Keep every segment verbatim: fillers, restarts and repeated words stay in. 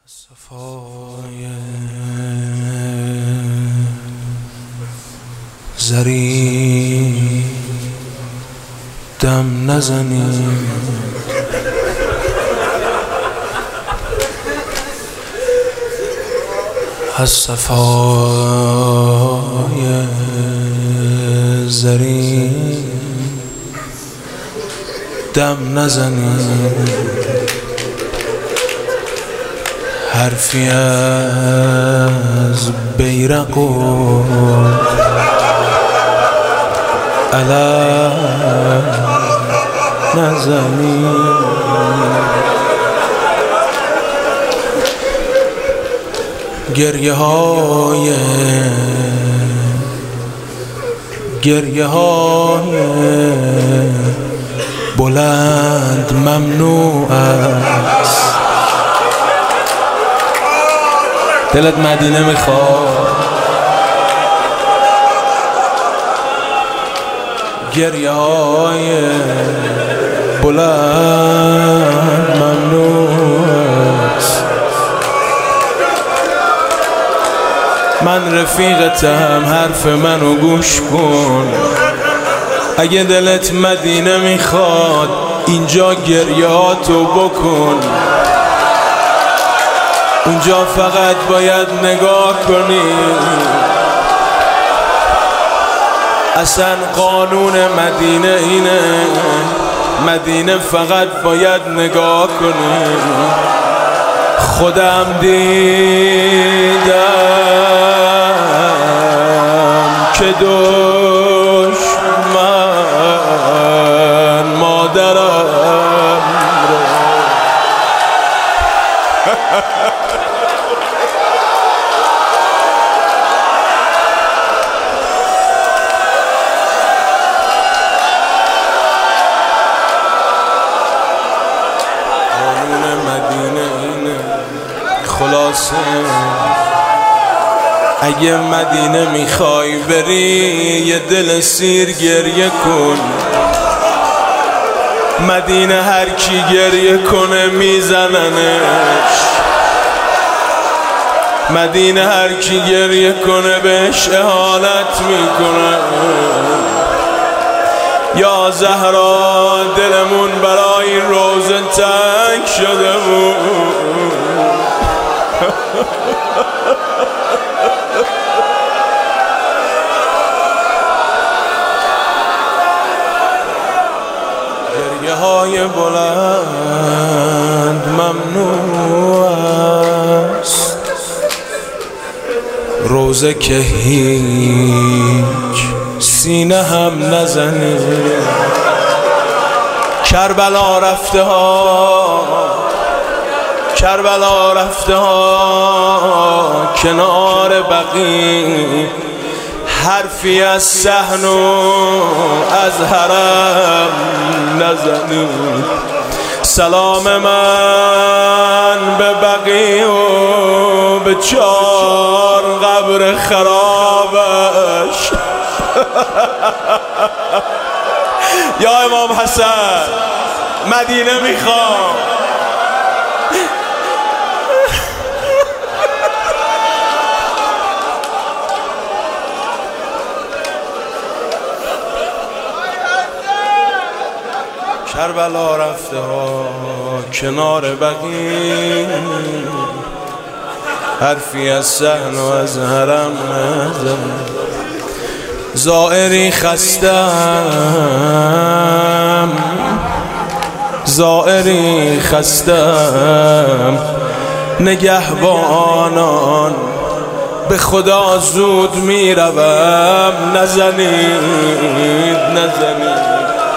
صفای زری دم نزنیم، از صفای زری دم نزنیم، حرفی از بیرق و علم نزنیم، گریه های گریه های بلند ممنوع است. دلت مدینه میخواد، گریه های بلند ممنوع است. من رفیقتم، حرف منو گوش کن. اگه دلت مدینه میخواد اینجا گریهاتو بکن. اونجا فقط باید نگاه کنی. اصلا قانون مدینه اینه، مدینه فقط باید نگاه کنی. خودم دیدم که دشمن مادرم رو قانون مدینه اینه. خلاصه اگه مدینه میخوای بری یه دل سیر گریه کن. مدینه هر کی گریه کنه میزننش. مدینه هر کی گریه کنه بهش اهانت میکنه. یا زهرا دلمون برای این روزه تنگ شده بود. گریه های بلند ممنوع است. روزه که هیچ سینه هم نزنه. کربلا رفته ها، کربلا رفته ها کنار بقیع. حرفی از صحن و از حرم نزنید. سلام من به بقیع و به چار قبر خرابش. یا امام حسن مدینه میخوام. کربلا رفته ها کنار بقیع. حرفی از صحن و از حرم نزن. زائری خستم، زائری خستم. نگهبانان به خدا زود میروم. نزنید نزنید.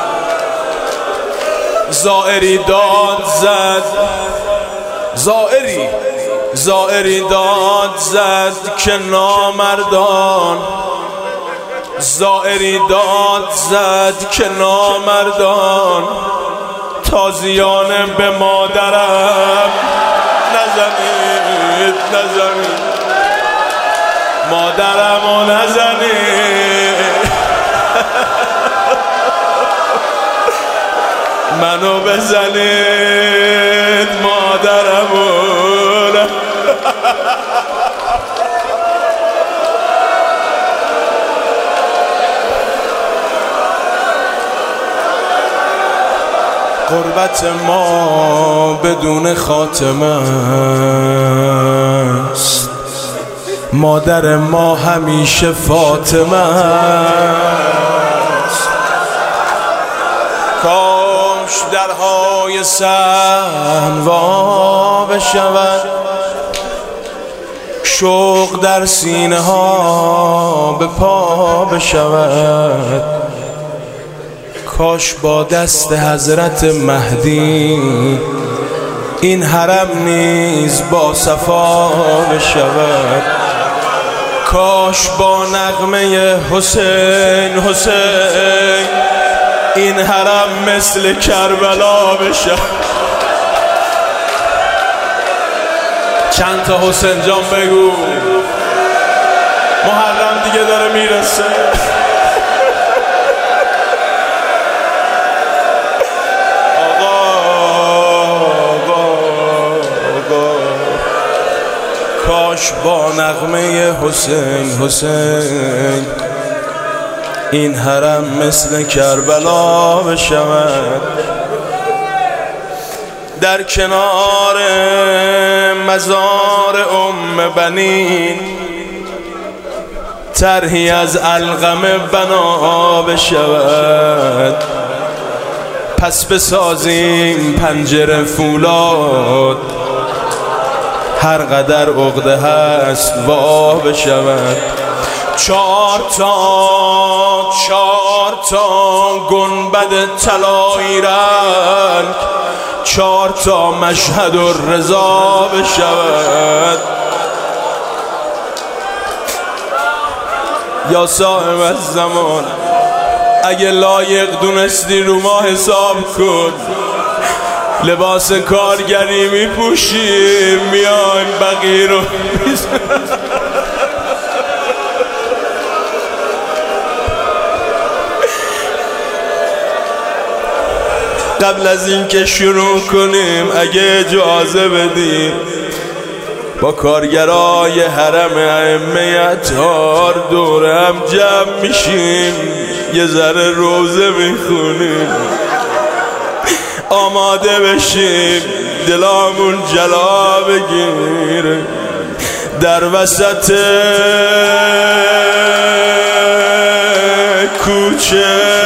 زائری داد زد، زائری زائری داد زد که نامردان. زائری داد زد که نامردان. تازیانه به مادرم نزنید نزنید. مادرمو نزنید. منو بزنید مادرمو. غربت ما بدون خاتمه است، مادر ما همیشه فاطمه است. کاش درهای صحن وا بشود، شوق در سینه ها به پا بشود. کاش با دست حضرت مهدی این حرم نیز با صفا بشود. کاش با نغمه حسین حسین این حرم مثل کربلا بشود. چند تا حسین جان بگو، محرم دیگه داره میرسه. کاش با نغمه حسین حسین این حرم مثل کربلا بشود. در کنار مزار ام بنین طرحی از علقمه بنا بشود. پس بسازیم پنجره فولاد، هر قدر عقده هست وا بشود. چهار تا چهار تا گنبد طلایی رنگ، چهار تا مشهد الرضا بشود. یا صاحب الزمان، اگه لایق دونستی رو ما حساب کن. لباس کارگری میپوشیم میایم بقیه رو قبل از این که شروع کنیم اگه اجازه بدیم با کارگرای حرم ائمه اطهار دور هم جمع میشیم، یه ذره روزه میخونیم، آماده بشیم دلامون جلا بگیره. در وسط کوچه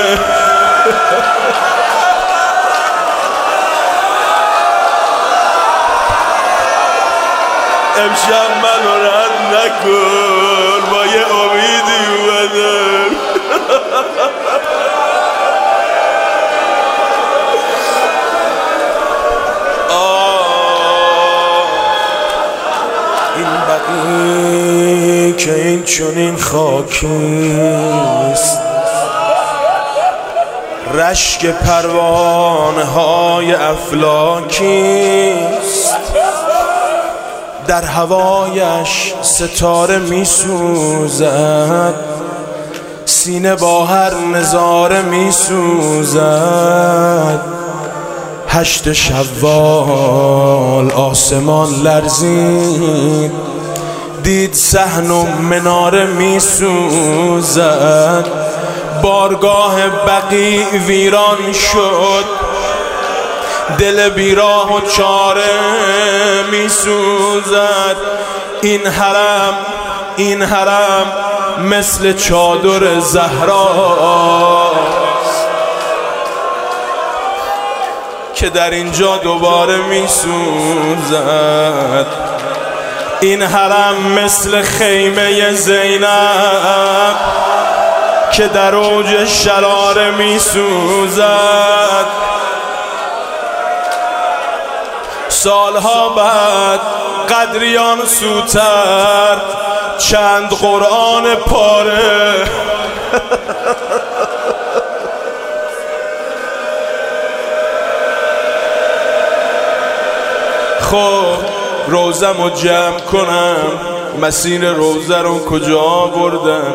امشب منو رد نکن، با یه امیدی اومدم. این بقی که این چنین خاکیست، رشک پروانه های افلاکیست. در هوایش ستاره می سوزد، سینه با هر نظاره می سوزد. هشت شوال آسمان لرزید، دید صحن و مناره می سوزد. بارگاه بقیع ویران شد، دل بیراه و چاره می سوزد. این حرم این حرم مثل چادر زهراست که در اینجا دوباره می سوزد. این حرم مثل خیمه زینب که در اوج شراره می سوزد. سالها بعد قدریان سوتر چند قرآن پاره خب روزم رو جمع کنم، مسیر روزه رو کجا بردم؟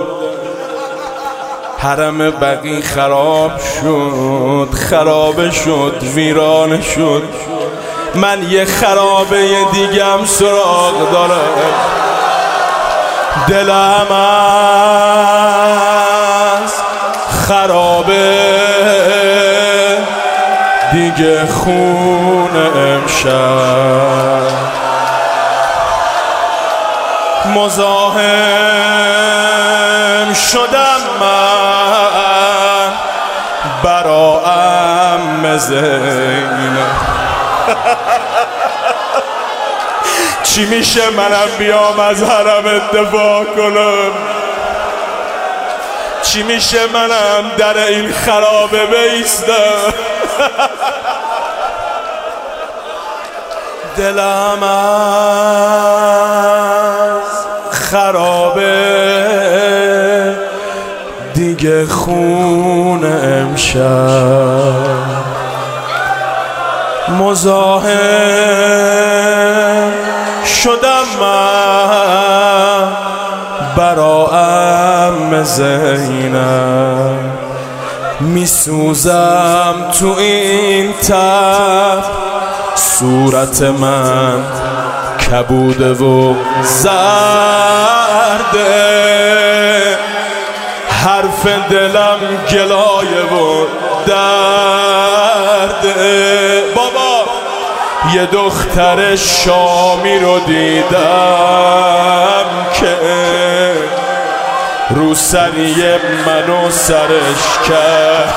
حرم بقیع خراب شد، خراب شد، ویران شد. من یه خرابه دیگم سراغ دارم، دلم از خرابه دیگه خون امشب، مزاحم شدم من برا عم زینب. چی میشه منم بیام از حرم اتفاق کنم؟ چی میشه منم در این خرابه بیستم؟ دلم از خرابه دیگه خون امشب، مزاحم شدم من برا عم زینب. میسوزم تو این تب، صورت من کبوده و زرده، حرف دلم گلایه و درده. بابا یه دختر شامی رو دیدم که رو سری منو سرش کرد.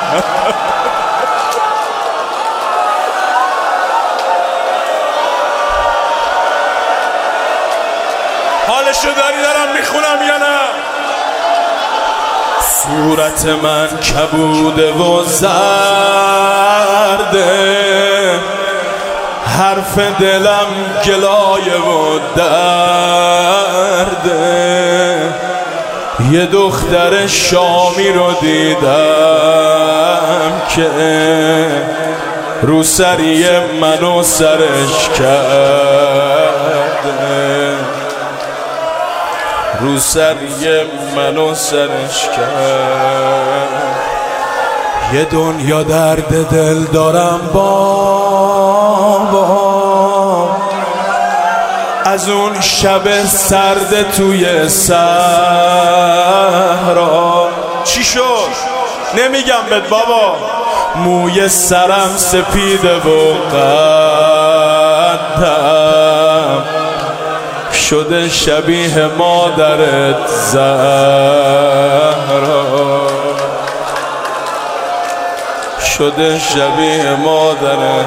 حالشو داری دارم میخونم یا نه؟ صورت من کبوده و زرده، حرف دلم گلایه و درده. یه دختر شامی رو دیدم که رو سری منو سرش کرده، رو سری منو سرش کرد. یه دنیا درد دل دارم بابا، از اون شب سرد توی صحرا. چی شد؟ نمیگم بهت بابا. موی سرم سپیده و قدم شده شبیه مادرت زهرا، شده شبیه مادرت.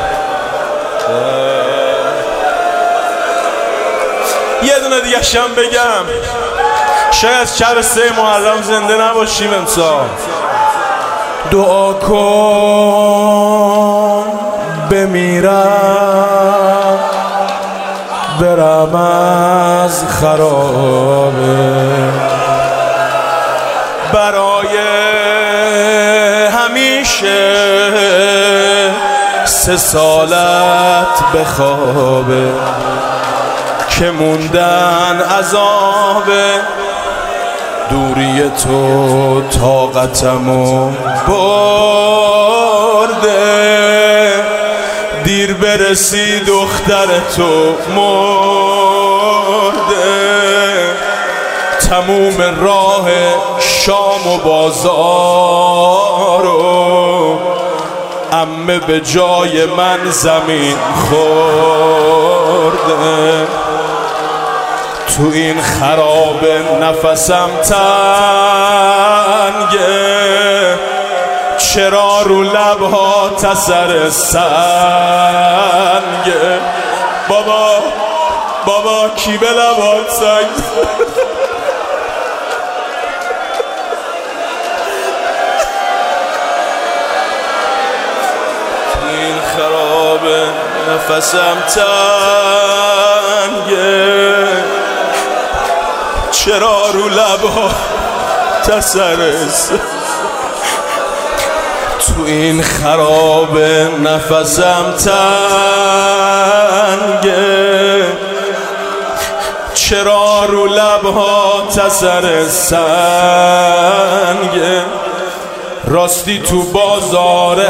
یه دونه دیگه شم بگم، شاید شب سه محرم زنده نباشیم امسال. دعا کن بمیرم برم از خرابه، برای همیشه سه سالت بخوابه، که موندن عذابه. دوری تو طاقتمو برده، دیر برسی دختر تو مرده. تموم راه شام و بازارو عمه به جای من زمین خورده. تو این خرابه نفسم تنگه، چرا رو لبها تسر سنگه. بابا بابا کی به لبات سنگ؟ تو این خرابه نفسم تنگه، چرا رو لبها تسرس. تو این خرابه نفسم تنگه، چرا رو لبها تسر سنگه. راستی تو بازار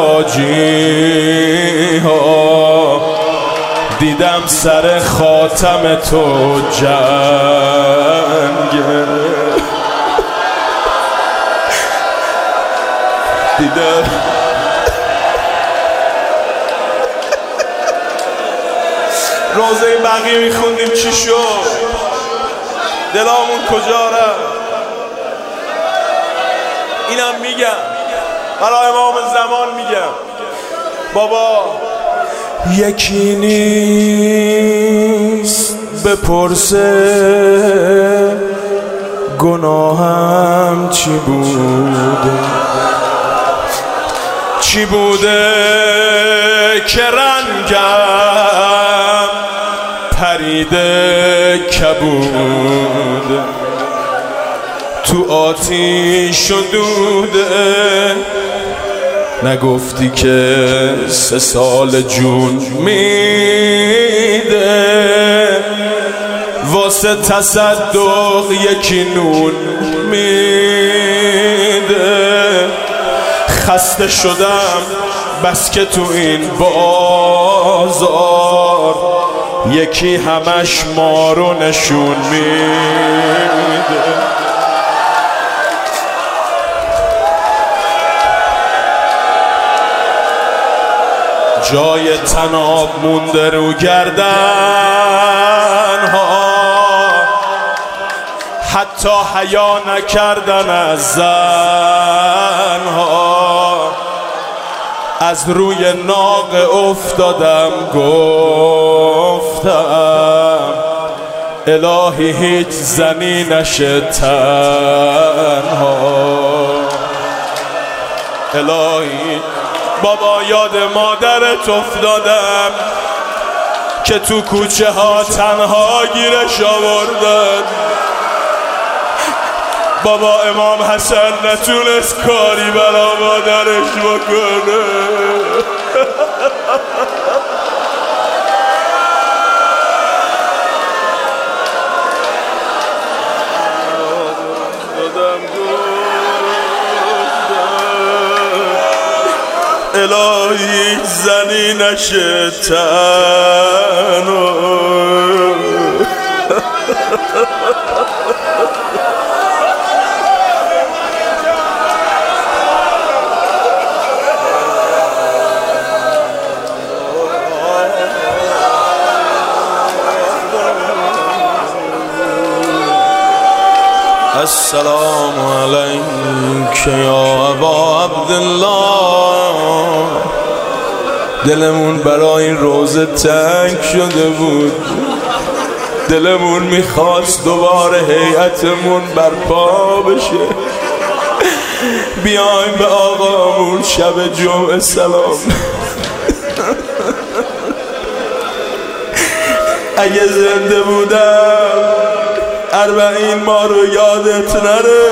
حراجی ها دیدم سر خاتم تو جنگه، دیدم روزه بقیه میخوندیم چی شد؟ دلامون کجا رفت؟ اینم میگم برای امام زمان میگم بابا یکی نیست بپرسه گناهم چی بوده، چی بوده که رنگم پریده کبوده، تو آتیش و دوده نگفتی که سه سال جون میده، واسه تصدق یکی نون میده. خسته شدم بس که تو این بازار یکی همش ما رو نشون میده. جای تناب مونده رو گردن ها، حتی حیا نکردن از زن ها. از روی ناق افتادم گفتم الهی هیچ زنی نشه تنها. الهی بابا یاد مادرت افتادم که تو کوچه ها تنها گیرش آوردن. بابا امام حسن نتونست کاری برا مادرش بکنه. الهی زنی نشه تنها. السلام علیک یا ابا عبدالله. دلمون برای این روزه تنگ شده بود، دلمون میخواست دوباره هیئتمون برپا بشه، بیایم به آقامون شب جمعه سلام. اگه زنده بودم اربعین ما رو یادت نره.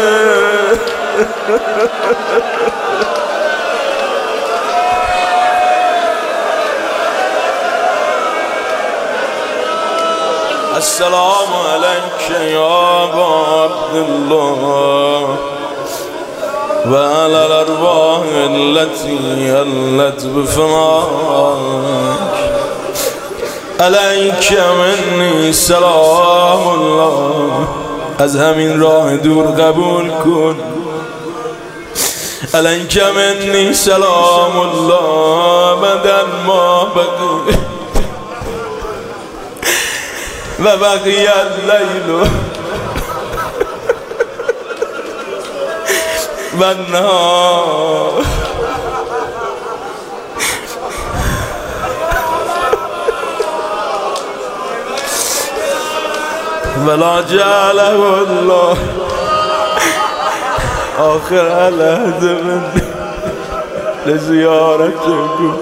السلام علیک یا ابا عبدالله و علی الارواح التي علت بفناک. علیک منی سلام الله. از همین راه دور قبول کن. علیک منی سلام الله بدن ما بقی و بقی اللیل و النهار. ولا جعله الله آخر العهد من لزيارتكم.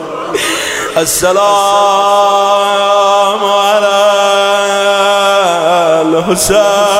السلام على الحسين